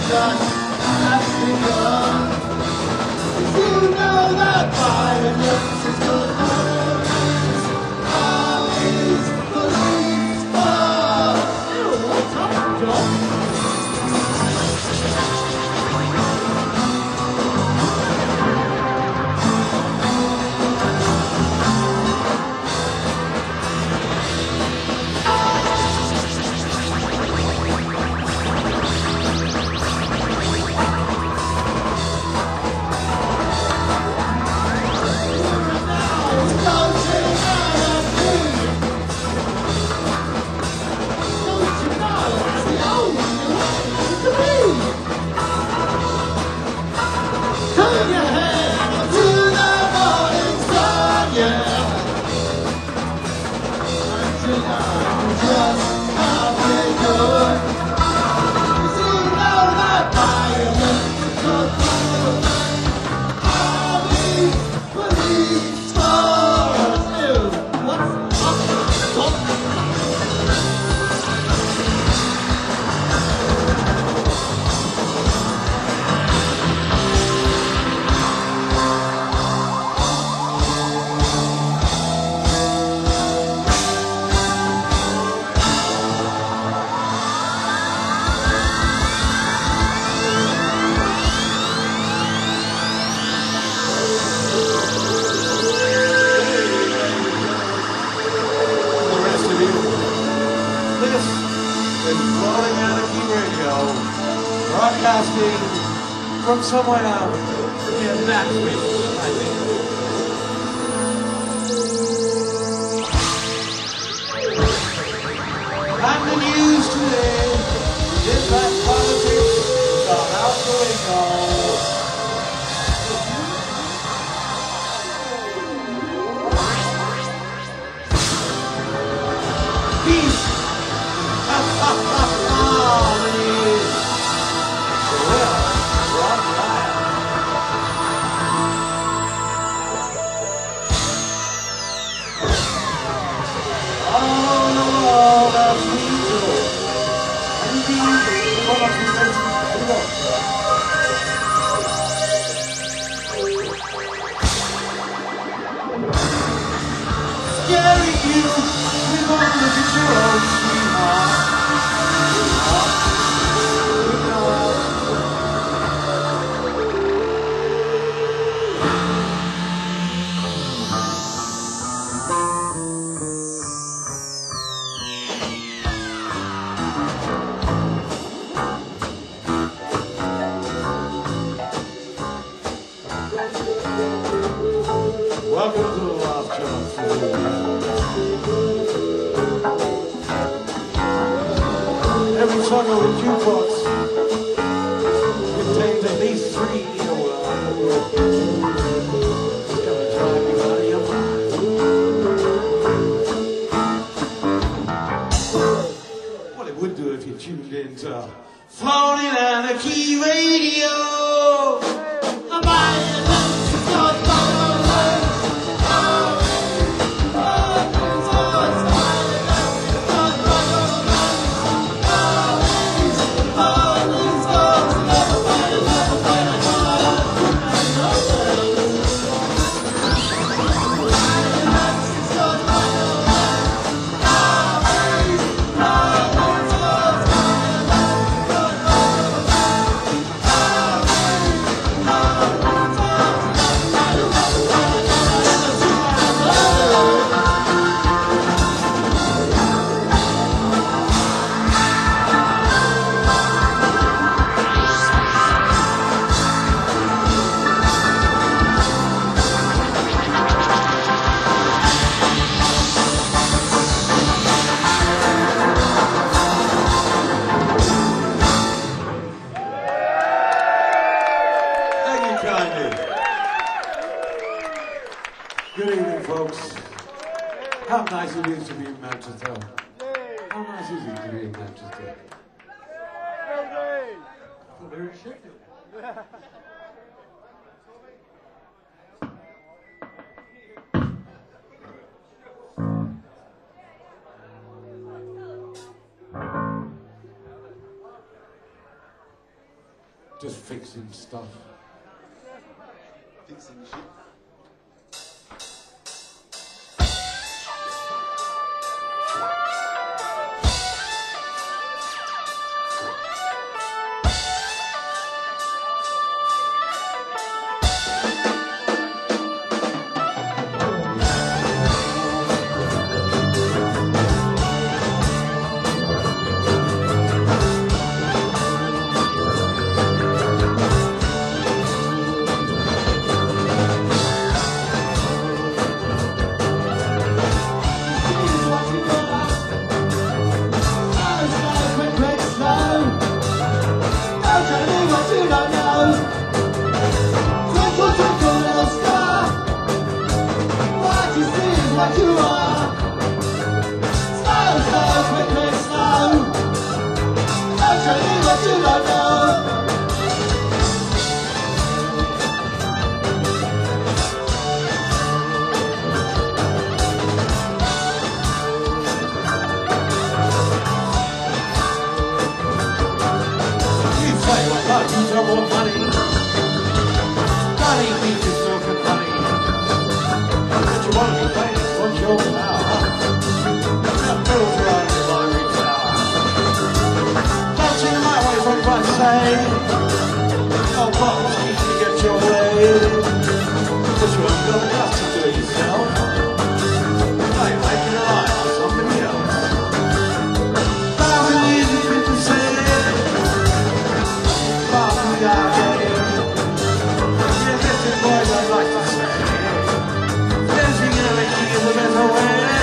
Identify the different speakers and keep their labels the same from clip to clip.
Speaker 1: just has begun. You know that violence is good. Always believes us. Ew, what's up, John?
Speaker 2: Broadcasting from somewhere near Nashville, I think. And the news today is that politics are out the window. Peace! Ha ha ha ha! The news! Well, Rob Ryan. All the world as we do. And we one of the things we do. Scaring you with all the pictures, sweetheart. Welcome to the Last Chance. Every song on the jukebox contains at least 3 earworms. It's gonna drive you out of your mind. What it would do if you tuned into Floating Anarchy Radio. Good evening, folks. How nice it is to be in Manchester. How nice is it to be in Manchester? Very Sheffield. Just fixing stuff.
Speaker 1: Fixing shit. What you are, slow, slow, quick, quick, slow. Don't tell me what you don't know.
Speaker 2: You say what love, you don't want money. Money means it's milk and honey. But you want to be famous, what's your power? That bills around the ivory tower. Don't you like what everybody say? Oh, bottles keep you get your way. But you haven't got enough to do it yourself. Hey, making a life for somebody else. Thousand years you've been to say it. But we are getting. Yeah, listen, boys, I'd like to say dancing in a making is a better way.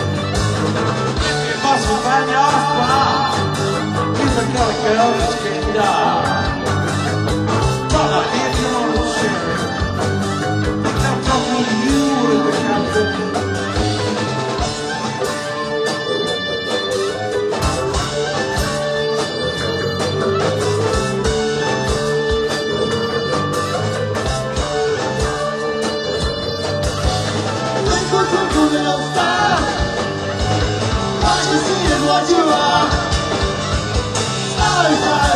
Speaker 2: It mustn't find your ass, but he's a kind of girl that's getting dark. But like, if you want to share it, they'll talk to you with the captain.
Speaker 1: Twinkle, twinkle, little star. What you see is what you are. Slow, slow,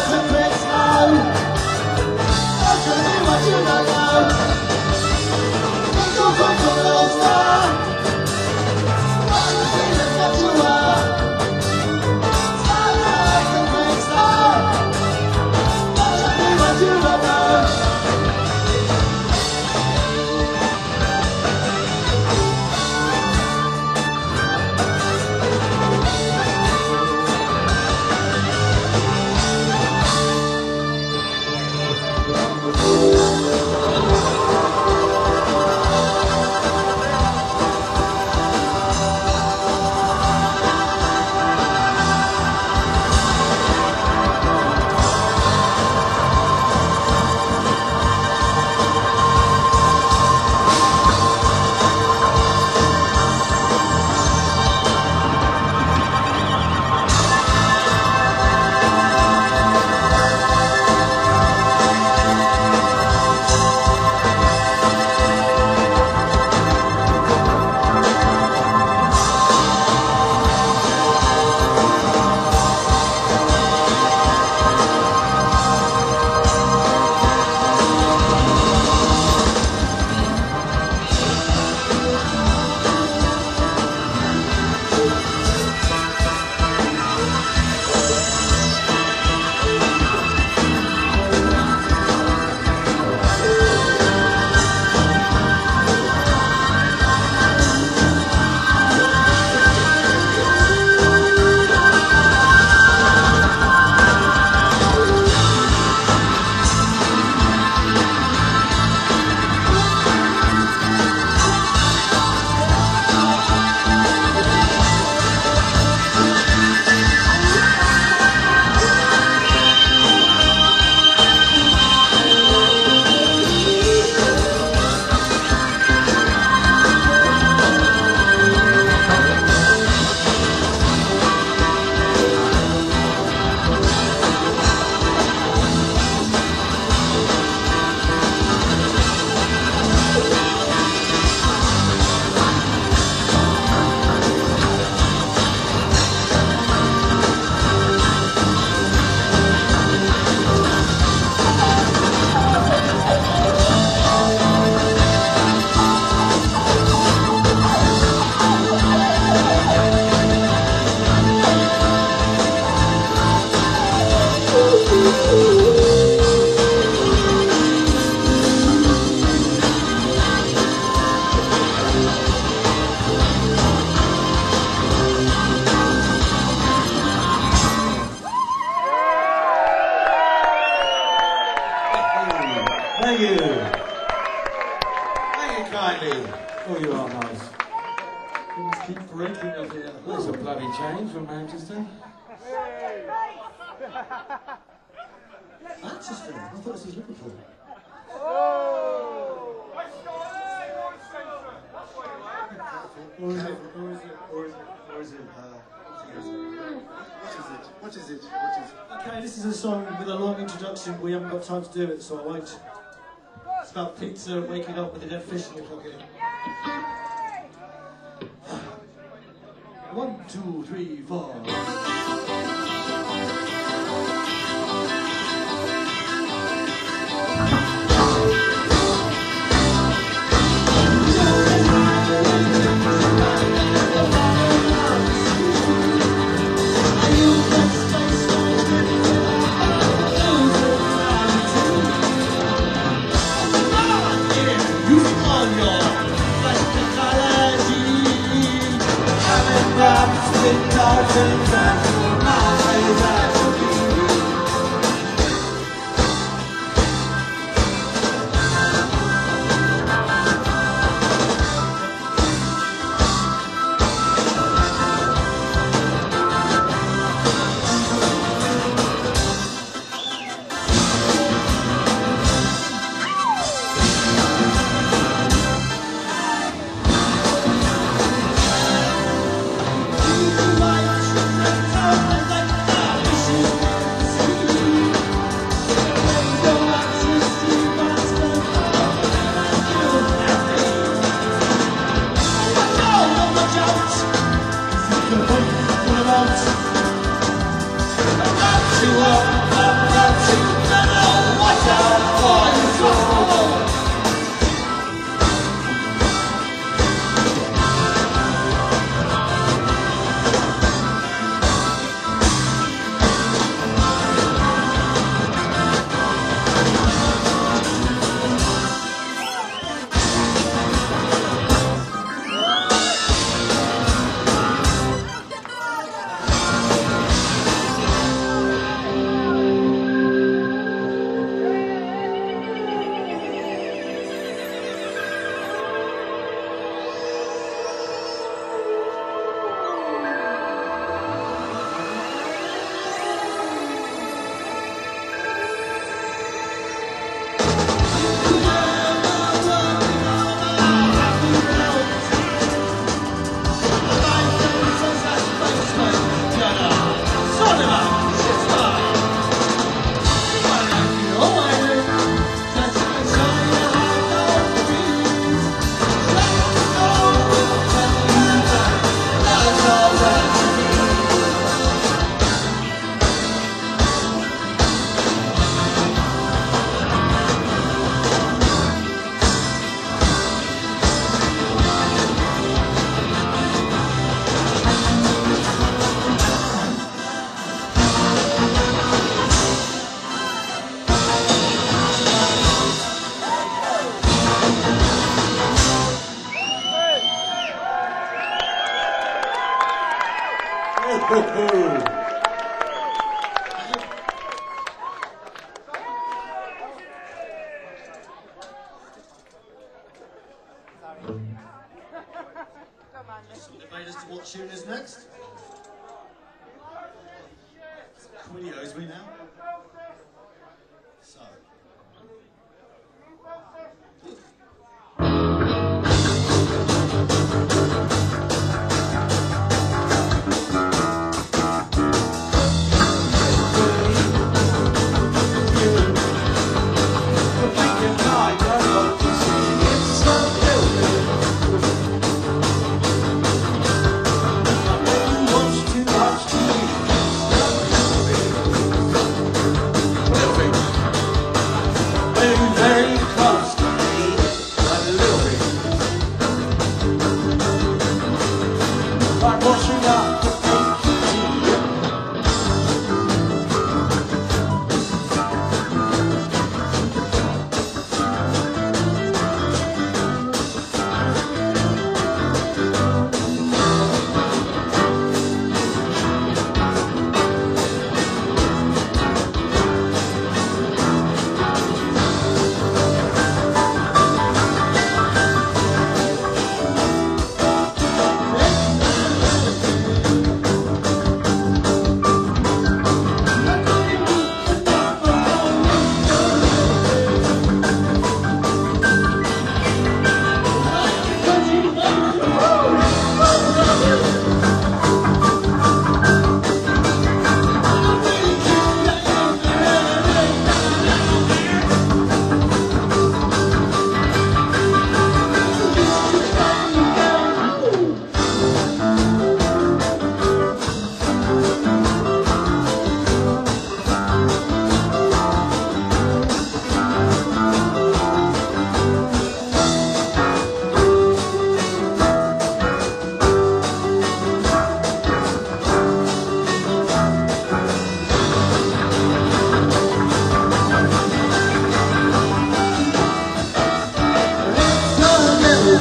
Speaker 1: you kindly.
Speaker 2: Oh, you are nice.
Speaker 1: Things keep breaking up here.
Speaker 2: That's a bloody change from Manchester.
Speaker 1: Manchester? I thought this was Liverpool.
Speaker 3: What is it?
Speaker 1: Okay, this is a song with a long introduction. We haven't got time to do it, so I won't. It's about pizza and waking up with a dead fish in your pocket. 1, 2, 3, 4. Invite us to what tune is next? Quinny owes me now. So.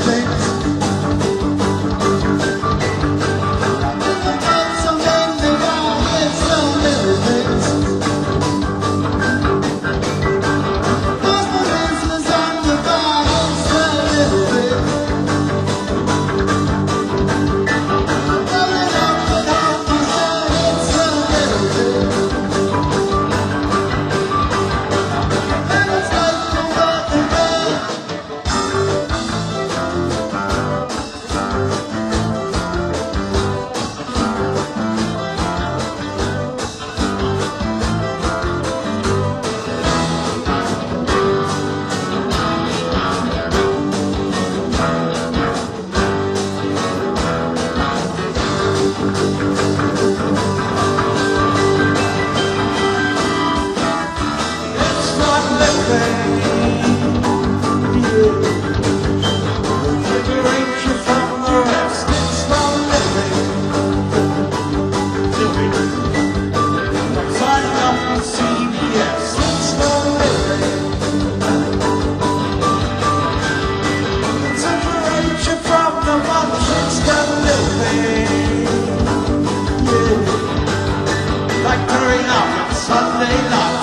Speaker 2: Sunday night.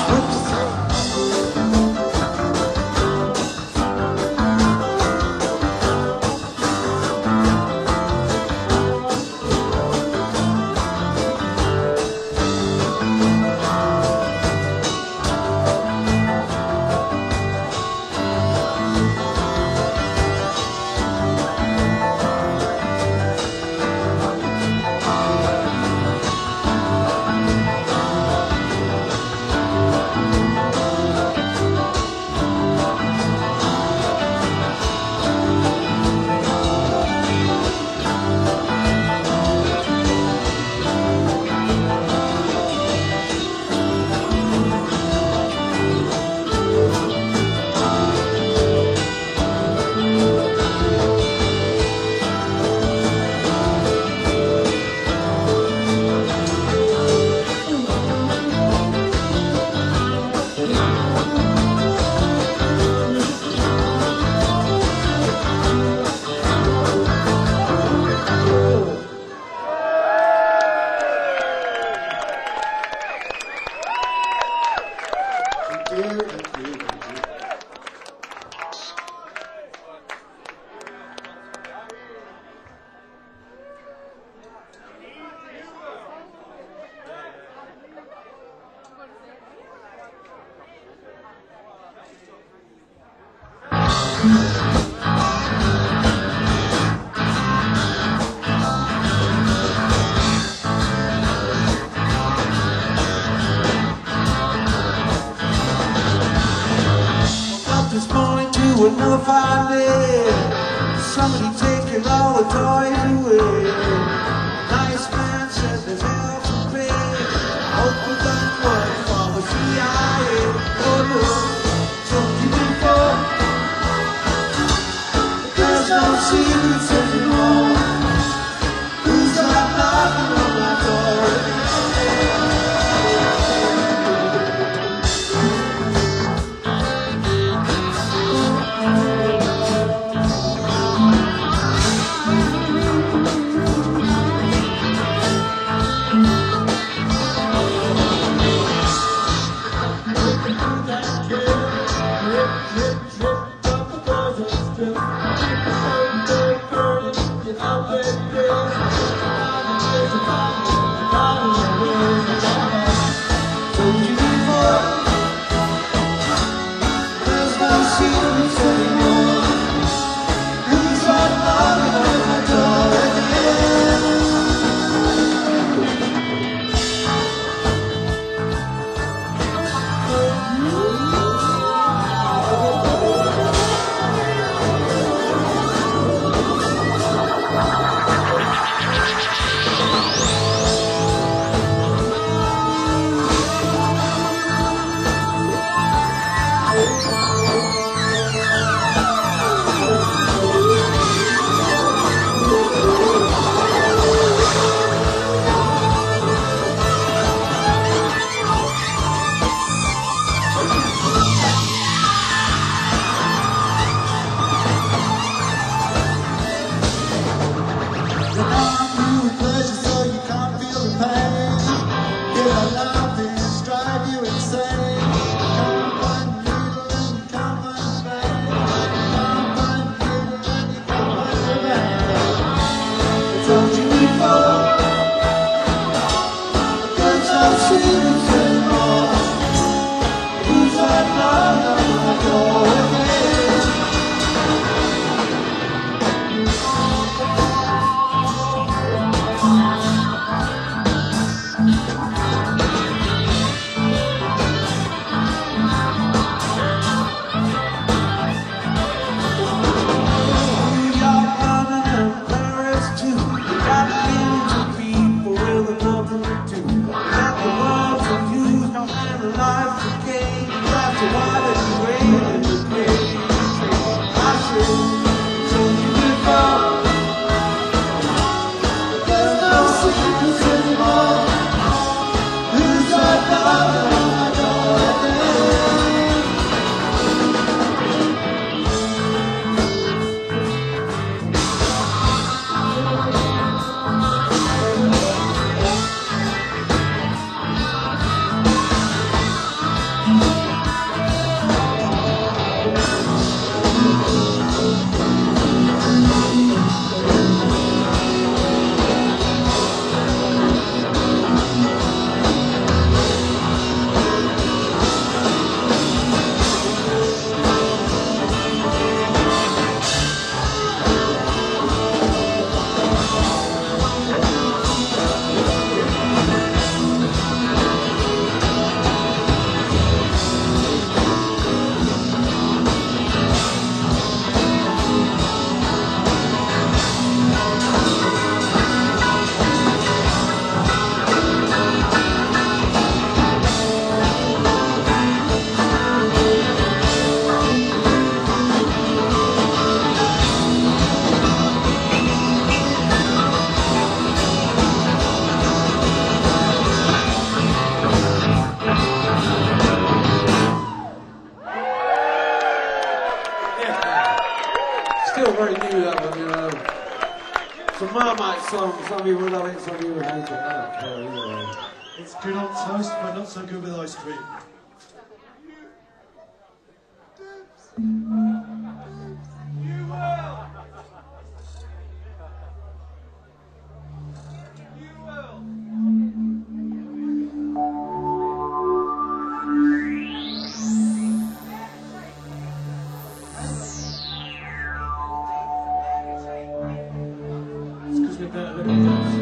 Speaker 2: This morning to another fine day. Somebody taking all the toys away. Nice man says there's hell to pay. Hope we done work for the CIA. Oh look, told you before, there's no secrets anymore. Who's that knocking on my door?
Speaker 1: Drip, drip, drip, up the boys and strip. still very new, that one, you know. It's a Marmite song. Some people love it, some people hate it. I don't care either way.
Speaker 3: It's good on toast, but not so good with ice cream. It's because we're better looking guys.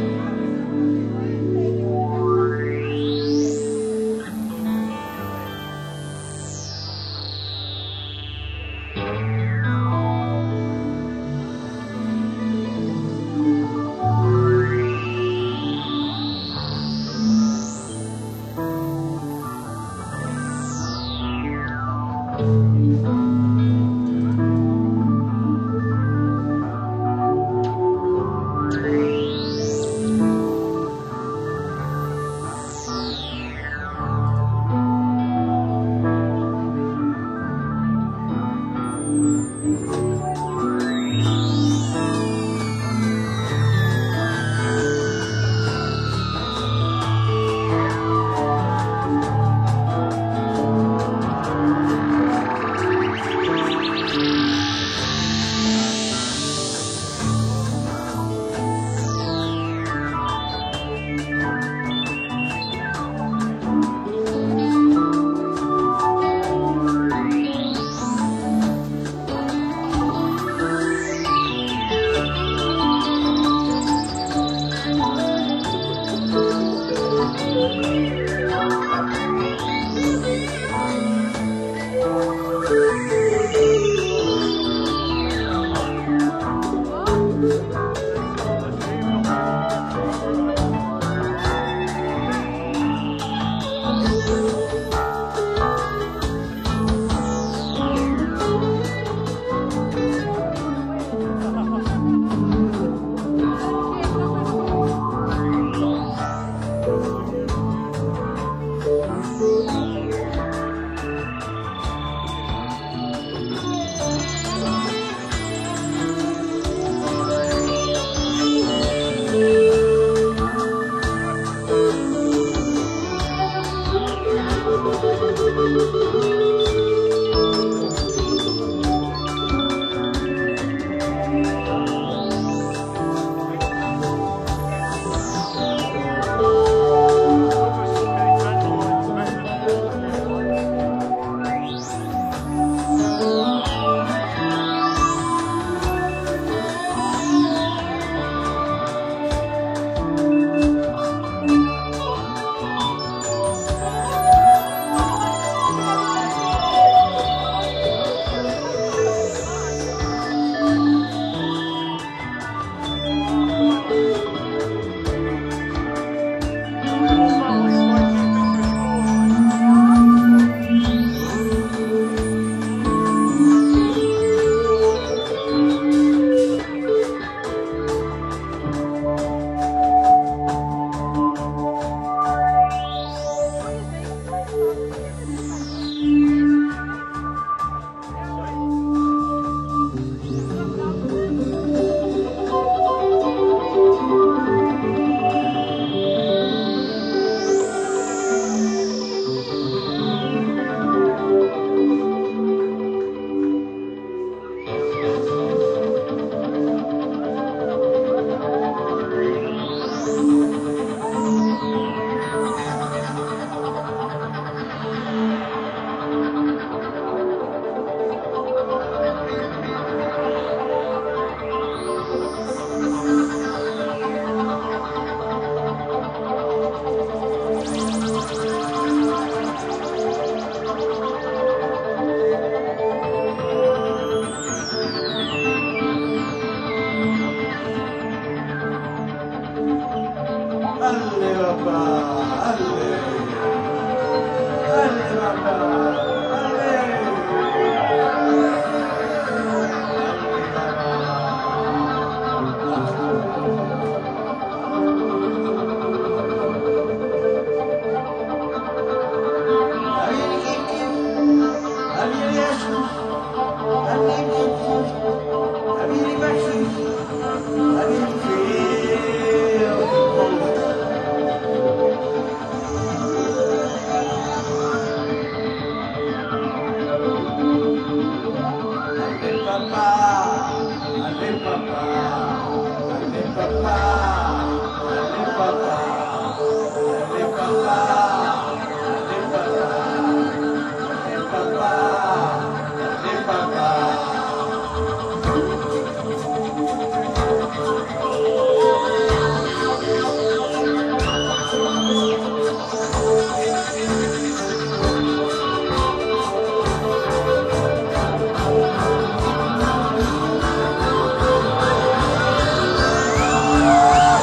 Speaker 1: Bye.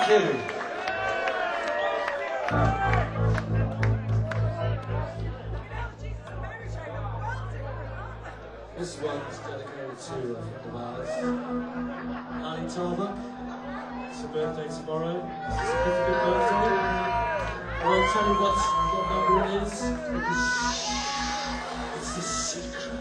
Speaker 2: Thank you.
Speaker 3: This one's dedicated to a friend of ours, Ali Tarbuck. It's her birthday tomorrow. It's a significant birthday. I won't tell you what number it is because it's the secret.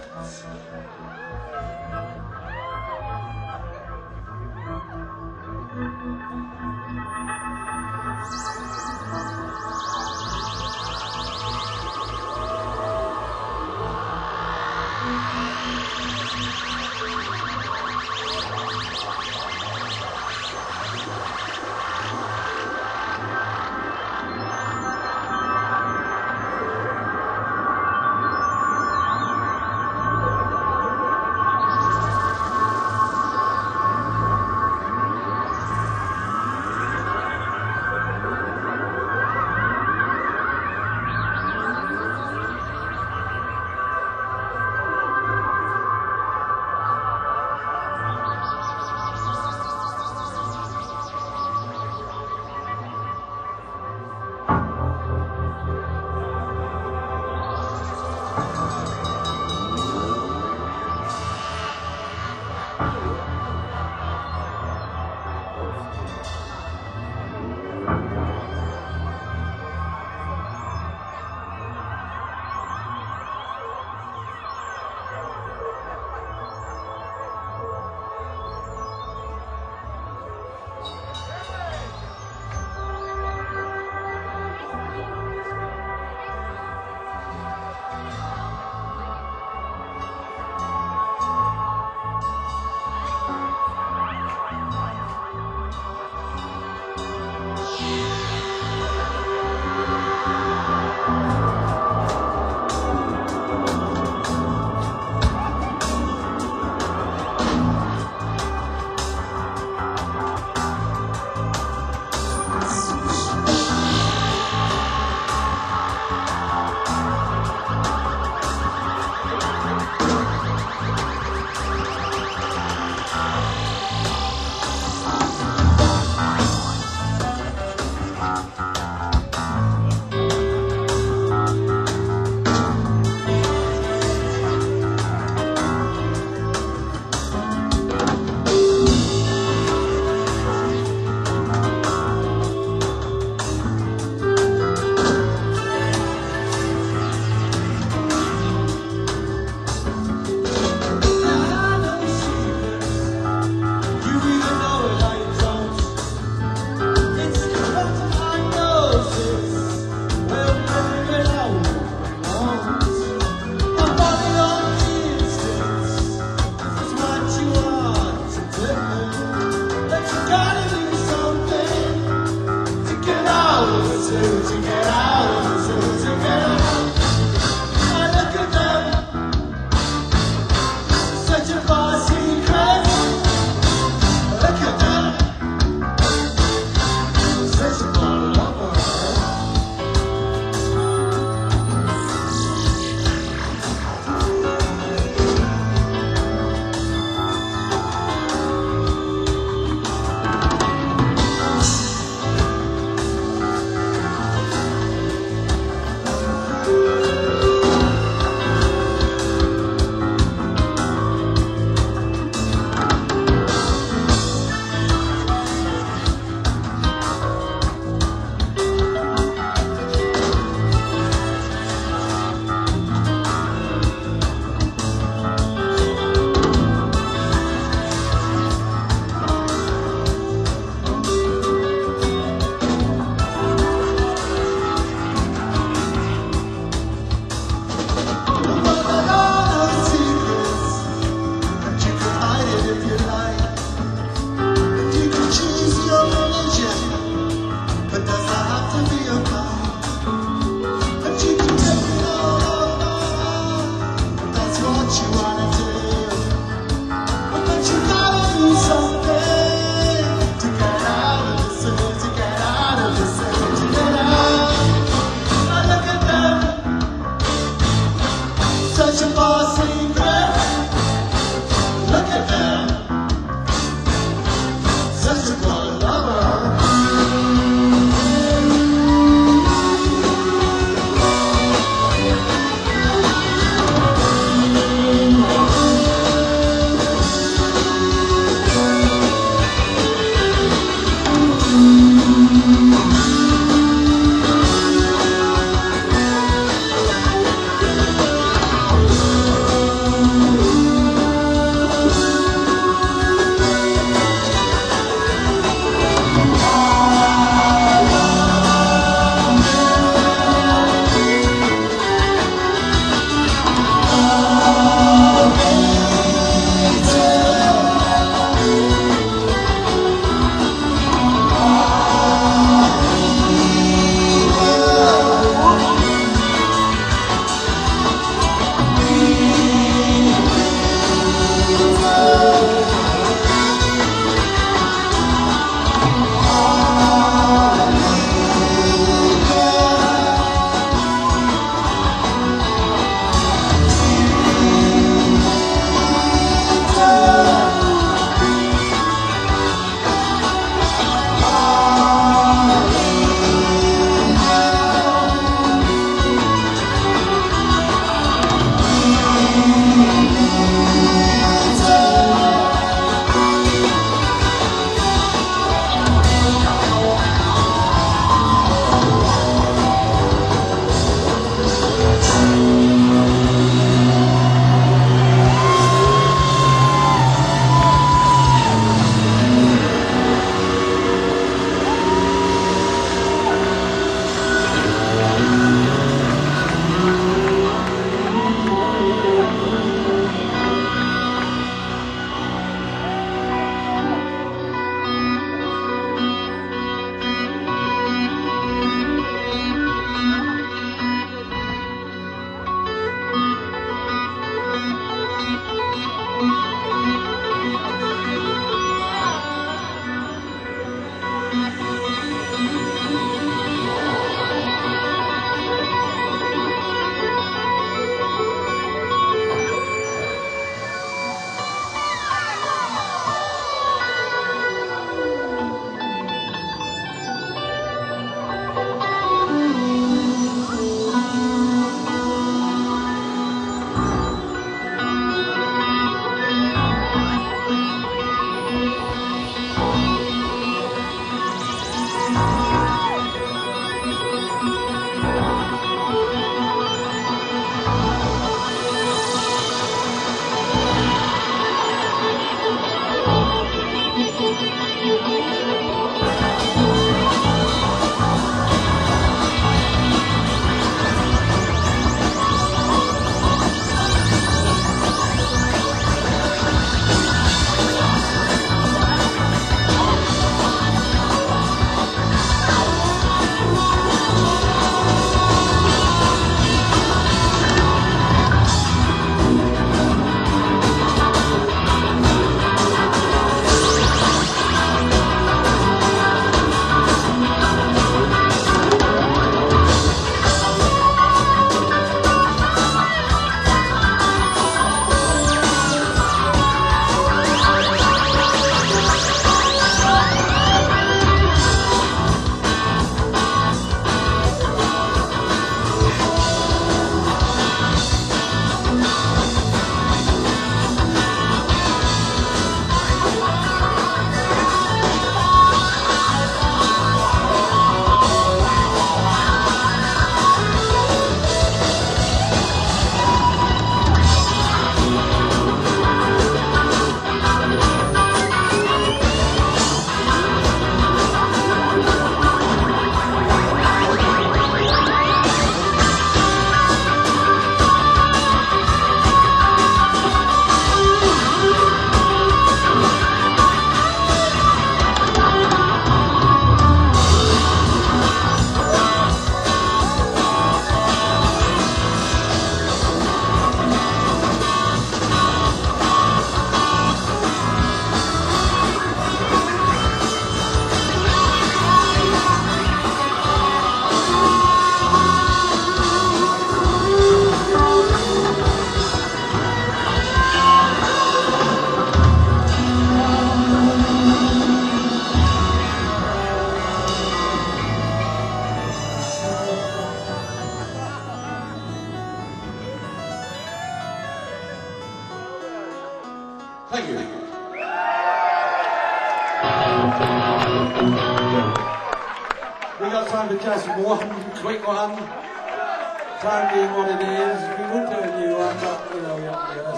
Speaker 2: We got time for just one quick one. Time being what it is. We would do a new one, but you know, we have to get us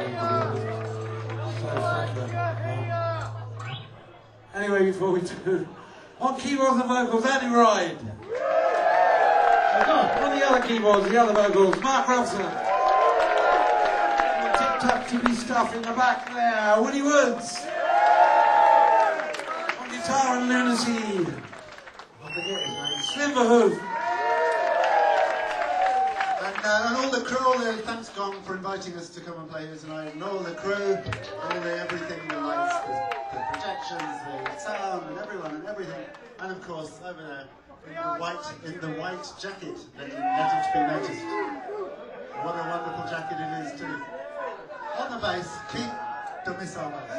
Speaker 2: Anyway, before we do, on keyboards and vocals, Andy Ride. On the other keyboards, the other vocals, Mark Robson. Tip-tap tippy stuff in the back there, Woody Woods. On guitar and lunacy, I forget his name, Slim Verhoof.
Speaker 1: And all the crew, all the thanks Gong for inviting us to come and play here tonight, and all the crew, all the everything, the lights, the projections, the sound, and everything, and of course over there in the white jacket, let it be noticed. What a wonderful jacket it is too. On the bass, Keith the Missile Bass.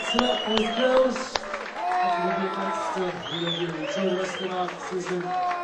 Speaker 3: boys and girls. Thanks to you. Enjoy the rest of the night. See you soon.